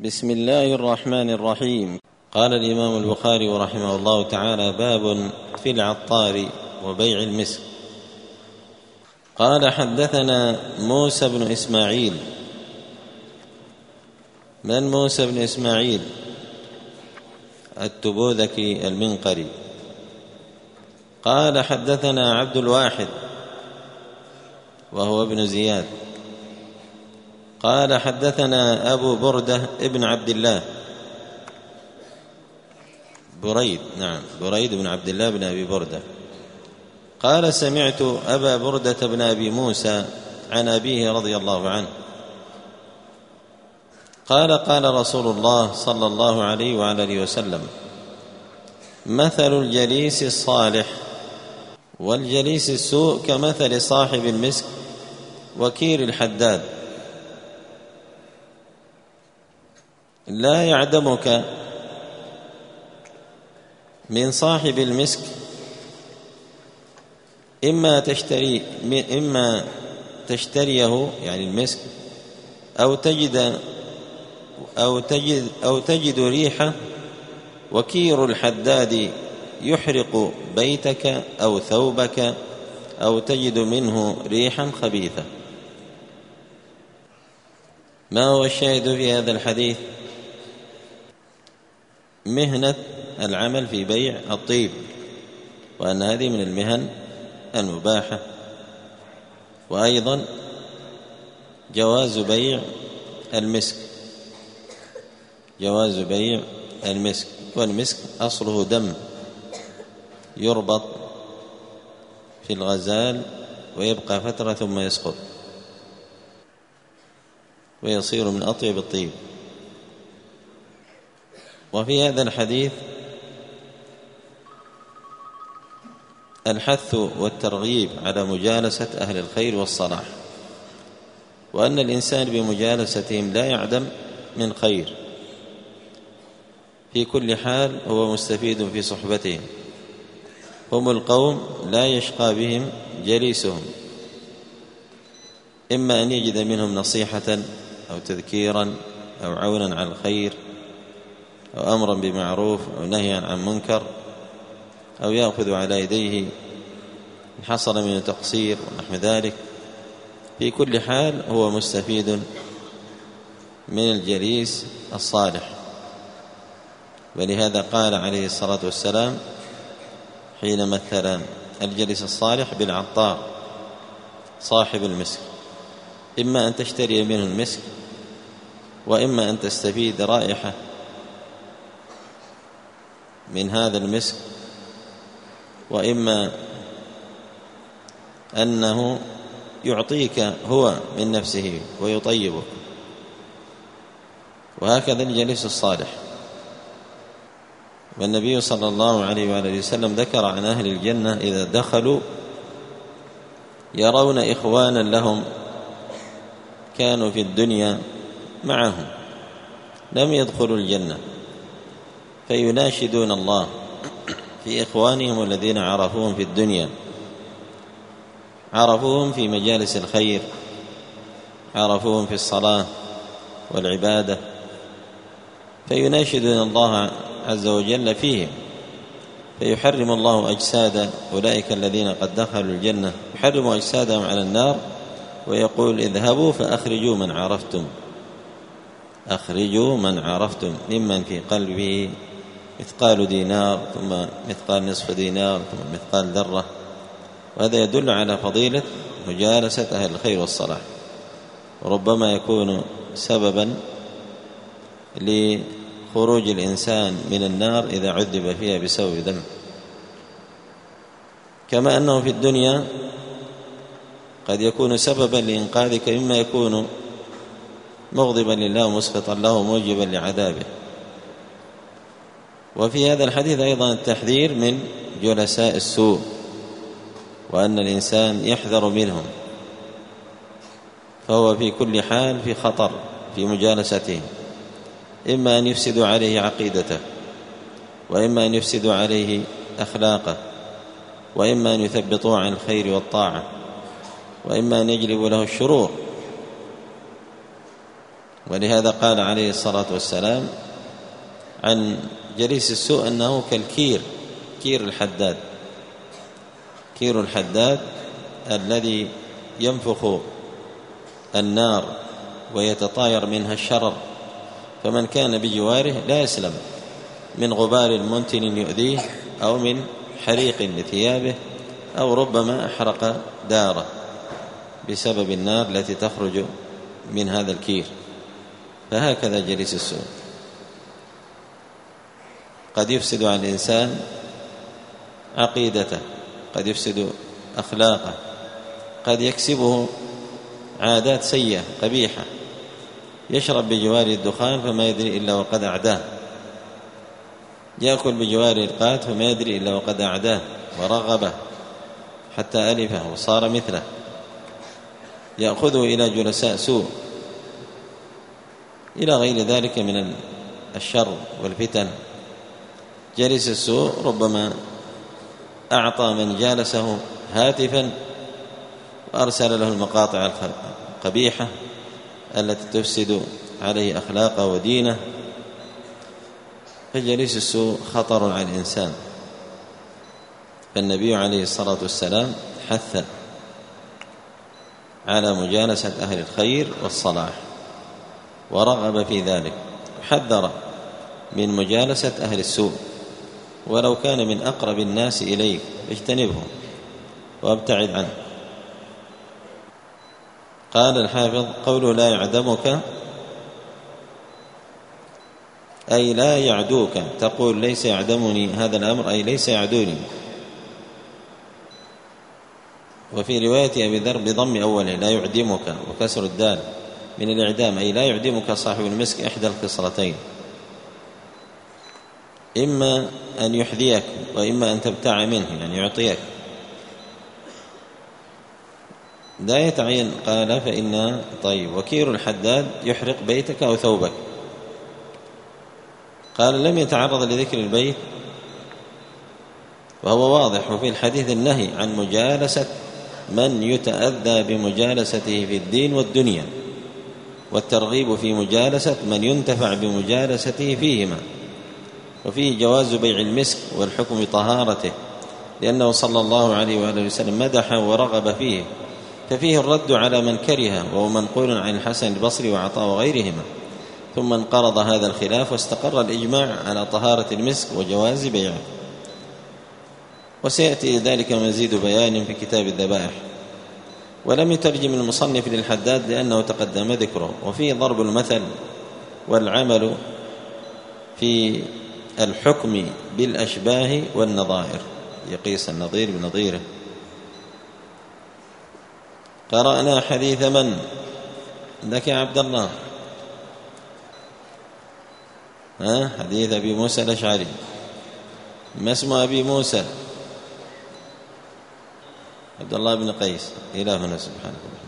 بسم الله الرحمن الرحيم. قال الإمام البخاري رحمه الله تعالى: باب في العطار وبيع المسك. قال: حدثنا موسى بن إسماعيل. من موسى بن إسماعيل؟ التبوذكي المنقري. قال: حدثنا عبد الواحد وهو ابن زياد. قال: حدثنا أبو بردة ابن عبد الله، بريد بن عبد الله بن أبي بردة. قال: سمعت أبا بردة بن أبي موسى عن أبيه رضي الله عنه قال: قال رسول الله صلى الله عليه وعلى آله وسلم: مثل الجليس الصالح والجليس السوء كمثل صاحب المسك وكير الحداد، لا يعدمك من صاحب المسك إما تشتريه يعني المسك أو تجد ريحه، وكير الحداد يحرق بيتك أو ثوبك أو تجد منه ريحا خبيثة. ما هو الشاهد في هذا الحديث؟ مهنة العمل في بيع الطيب، وأن هذه من المهن المباحة، وأيضا جواز بيع المسك، والمسك أصله دم يربط في الغزال ويبقى فترة ثم يسقط ويصير من أطيب الطيب. وفي هذا الحديث الحث والترغيب على مجالسة أهل الخير والصلاح، وأن الإنسان بمجالستهم لا يعدم من خير، في كل حال هو مستفيد في صحبتهم. هم القوم لا يشقى بهم جليسهم، إما أن يجد منهم نصيحة أو تذكيرا أو عونا على الخير أو أمرا بمعروف أو نهيا عن منكر، أو يأخذ على يديه إن حصل منه تقصير ونحو ذلك. في كل حال هو مستفيد من الجليس الصالح. ولهذا قال عليه الصلاة والسلام حين مثل الجليس الصالح بالعطار صاحب المسك: إما أن تشتري منه المسك، وإما أن تستفيد رائحة من هذا المسك، وإما أنه يعطيك هو من نفسه ويطيبك. وهكذا الجليس الصالح. والنبي صلى الله عليه وآله وسلم ذكر عن أهل الجنة إذا دخلوا يرون إخوانا لهم كانوا في الدنيا معهم لم يدخلوا الجنة، فيناشدون الله في إخوانهم الذين عرفوهم في الدنيا، عرفوهم في مجالس الخير، عرفوهم في الصلاة والعبادة، فيناشدون الله عز وجل فيهم، فيحرم الله أجساد أولئك الذين قد دخلوا الجنة، يحرم أجسادهم على النار، ويقول: اذهبوا فأخرجوا من عرفتم، أخرجوا من عرفتم ممن في قلبه مثقال دينار، ثم مثقال نصف دينار، ثم مثقال ذرة. وهذا يدل على فضيلة مجالسة أهل الخير والصلاح، وربما يكون سببا لخروج الإنسان من النار إذا عذب فيها بسبب ذنب. كما أنه في الدنيا قد يكون سببا لإنقاذك مما يكون مغضبا لله ومسخطا له وموجبا لعذابه. وفي هذا الحديث أيضا التحذير من جلساء السوء، وأن الإنسان يحذر منهم، فهو في كل حال في خطر في مجالستهم، إما أن يفسدوا عليه عقيدته، وإما أن يفسدوا عليه أخلاقه، وإما أن يثبطوه عن الخير والطاعة، وإما أن يجلبوا له الشرور. ولهذا قال عليه الصلاة والسلام عن جليس السوء أنه كالكير، كير الحداد، كير الحداد الذي ينفخ النار ويتطاير منها الشرر، فمن كان بجواره لا يسلم من غبار منتن يؤذيه أو من حريق لثيابه أو ربما أحرق داره بسبب النار التي تخرج من هذا الكير. فهكذا جليس السوء قد يفسد على الإنسان عقيدته، قد يفسد أخلاقه، قد يكسبه عادات سيئة قبيحة، يشرب بجوار الدخان فما يدري إلا وقد أعداه، يأكل بجوار القات فما يدري إلا وقد أعداه ورغبه حتى ألفه وصار مثله، يأخذه إلى جلساء سوء إلى غير ذلك من الشر والفتن. جليس السوء ربما أعطى من جالسه هاتفا وأرسل له المقاطع القبيحة التي تفسد عليه أخلاقه ودينه، فجليس السوء خطر على الإنسان. فالنبي عليه الصلاة والسلام حث على مجالسة أهل الخير والصلاح ورغب في ذلك، حذر من مجالسة أهل السوء ولو كان من أقرب الناس إليك، اجتنبهم وابتعد عنه. قال الحافظ: قوله لا يعدمك أي لا يعدوك، تقول ليس يعدمني هذا الأمر أي ليس يعدوني. وفي رواية أبي ذر بضم أوله لا يعدمك وكسر الدال من الإعدام، أي لا يعدمك صاحب المسك إحدى الخصلتين، إما أن يحذيك وإما أن تبتاع منه، يعني يعطيك. لا يتعين. قال: فإن طيب وكير الحداد يحرق بيتك أو ثوبك. قال: لم يتعرض لذكر البيت وهو واضح، وفي الحديث النهي عن مجالسة من يتأذى بمجالسته في الدين والدنيا، والترغيب في مجالسة من ينتفع بمجالسته فيهما، وفيه جواز بيع المسك والحكم بطهارته، لأنه صلى الله عليه وآله وسلم مدح ورغب فيه، ففيه الرد على من كره، وهو منقول عن الحسن البصري وعطاء وغيرهما. ثم انقرض هذا الخلاف واستقر الإجماع على طهارة المسك وجواز بيعه، وسيأتي ذلك مزيد بيان في كتاب الذبائح. ولم يترجم المصنف للحداد لأنه تقدم ذكره. وفيه ضرب المثل والعمل في الحكم بالأشباه والنظائر، يقيس النظير بنظيره. قرأنا حديث من لك يا عبد الله؟ حديث أبي موسى الأشعري. ما اسم أبي موسى؟ عبد الله بن قيس. إلهنا سبحانه.